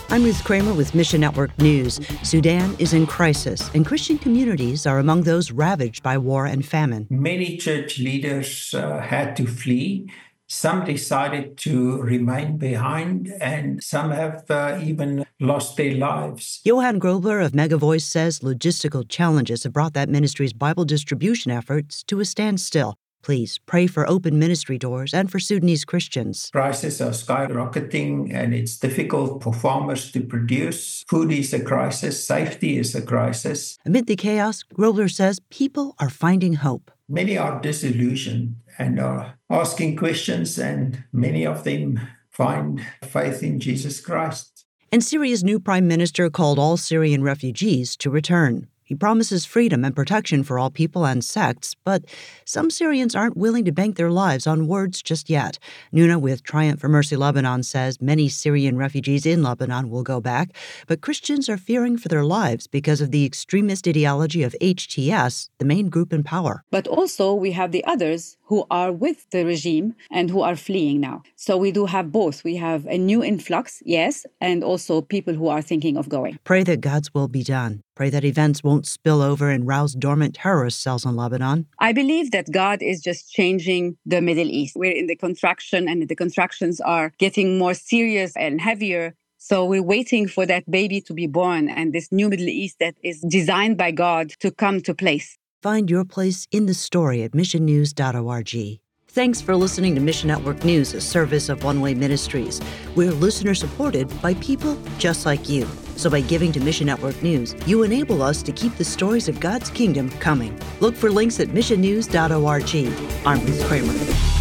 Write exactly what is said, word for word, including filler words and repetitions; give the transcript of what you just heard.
I'm Ruth Kramer with Mission Network News. Sudan is in crisis, and Christian communities are among those ravaged by war and famine. Many church leaders uh, had to flee. Some decided to remain behind, and some have uh, even lost their lives. Johan Grobler of Mega Voice says logistical challenges have brought that ministry's Bible distribution efforts to a standstill. Please pray for open ministry doors and for Sudanese Christians. Prices are skyrocketing, and it's difficult for farmers to produce. Food is a crisis. Safety is a crisis. Amid the chaos, Grobler says people are finding hope. Many are disillusioned and are asking questions, and many of them find faith in Jesus Christ. And Syria's new prime minister called all Syrian refugees to return. He promises freedom and protection for all people and sects, but some Syrians aren't willing to bank their lives on words just yet. Nuna with Triumph for Mercy Lebanon says many Syrian refugees in Lebanon will go back, but Christians are fearing for their lives because of the extremist ideology of H T S, the main group in power. But also we have the others who are with the regime and who are fleeing now. So we do have both. We have a new influx, yes, and also people who are thinking of going. Pray that God's will be done. Pray that events won't spill over and rouse dormant terrorist cells in Lebanon. I believe that God is just changing the Middle East. We're in the contraction, and the contractions are getting more serious and heavier. So we're waiting for that baby to be born and this new Middle East that is designed by God to come to place. Find your place in the story at mission news dot org. Thanks for listening to Mission Network News, a service of One Way Ministries. We're listener-supported by people just like you. So by giving to Mission Network News, you enable us to keep the stories of God's kingdom coming. Look for links at mission news dot org. I'm Ruth Kramer.